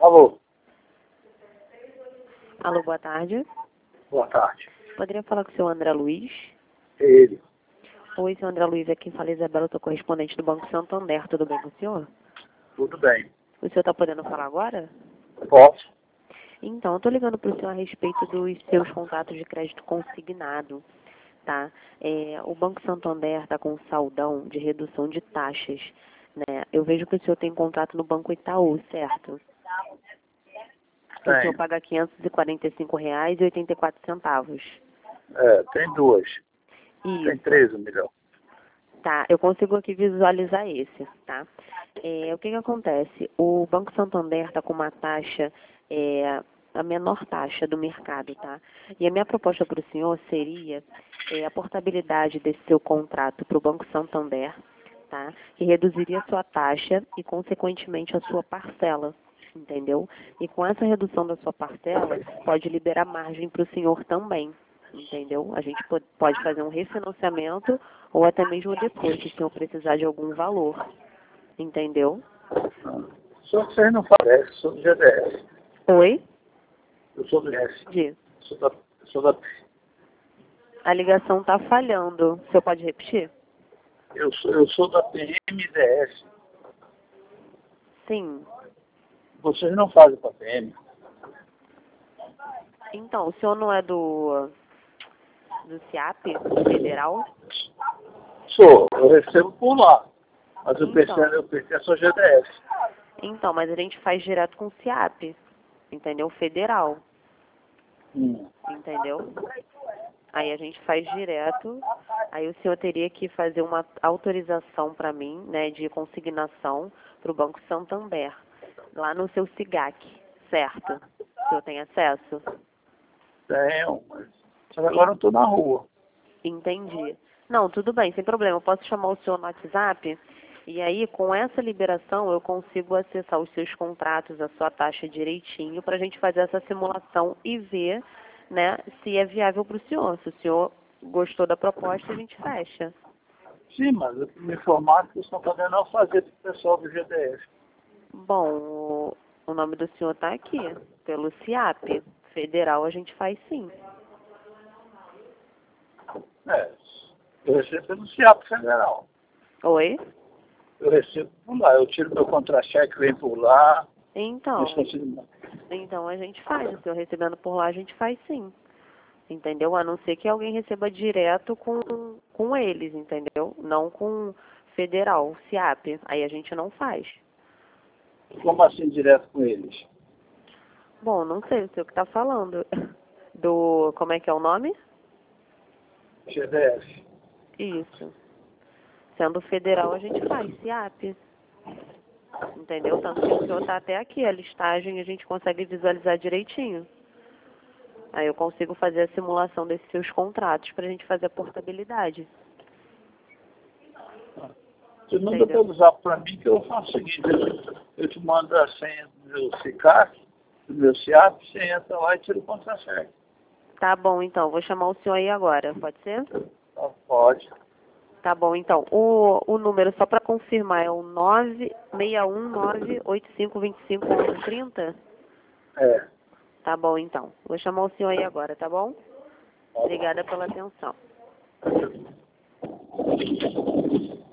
Alô, Alô, boa tarde. boa tarde. Poderia falar com o senhor André Luiz? É ele. Oi, senhor André Luiz, aqui fala Isabela, eu sou correspondente do Banco Santander, tudo bem com o senhor? Tudo bem. O senhor está podendo falar agora? Posso? Então, eu estou ligando para o senhor a respeito dos seus contratos de crédito consignado, tá? O Banco Santander está com um saldão de redução de taxas, né? Eu vejo que o senhor tem contrato no Banco Itaú, certo? O senhor Tem. paga R$ 545,84. Tem duas. Tem Isso. 13 milhões. Tá, eu consigo aqui visualizar esse, tá? O que que acontece? O Banco Santander está com uma taxa, a menor taxa do mercado, tá? E a minha proposta para o senhor seria a portabilidade desse seu contrato para o Banco Santander, tá? Que reduziria a sua taxa e, consequentemente, a sua parcela, entendeu? E com essa redução da sua parcela, pode liberar margem para o senhor também. Entendeu? A gente pode fazer um refinanciamento ou até mesmo depois, se o senhor precisar de algum valor. Entendeu? Só que vocês não fazem, eu sou do GDS. Oi? Eu sou do GDS. Di. Sou da A ligação está falhando. O senhor pode repetir? eu sou da PMDS. Sim. Vocês não fazem para PM. Então, o senhor não é do CIAP federal? Eu recebo por lá. Mas Então. eu pertenço ao GDS. Então, mas a gente faz direto com o CIAP, entendeu? Federal, entendeu? Aí a gente faz direto, aí o senhor teria que fazer uma autorização para mim, né, de consignação para o Banco Santander, lá no seu SIGAC, certo? O senhor tem acesso? Tenho, mas só que agora eu estou na rua. Entendi. Não, tudo bem, sem problema. Eu posso chamar o senhor no WhatsApp e aí, com essa liberação, eu consigo acessar os seus contratos, a sua taxa direitinho, para a gente fazer essa simulação e ver, né, se é viável para o senhor. Se o senhor gostou da proposta, a gente fecha. Sim, mas eu me informaram que vocês estão podendo não fazer para o pessoal do GDS. Bom, o nome do senhor está aqui, pelo CIAP. Federal a gente faz sim. Eu recebo pelo CIAP Federal. Oi? Eu recebo por lá. Eu tiro meu contra-cheque, vem por lá. Então, Isso consigo... então a gente faz. O senhor recebendo por lá, a gente faz sim. Entendeu? A não ser que alguém receba direto com eles, entendeu? Não com federal, CIAP. Aí a gente não faz. Como assim direto com eles? Bom, não sei, o senhor que está falando. Como é que é o nome? GDS. Isso. Sendo federal, a gente faz CIAP. Entendeu? Tanto que o senhor está até aqui, a listagem a gente consegue visualizar direitinho. Aí eu consigo fazer a simulação desses seus contratos para a gente fazer a portabilidade. Você manda Entendeu? pelo zap para mim que eu faço o seguinte. Eu te mando a senha do meu CICAC, do meu CIAP, você entra lá e tira o contra-cheque. Tá bom, então. Vou chamar o senhor aí agora. Pode ser? Então, pode. Tá bom, então. O número, só para confirmar, é o 961-98525-1130? É. Tá bom, então. Vou chamar o senhor aí agora, tá bom? Obrigada pela atenção.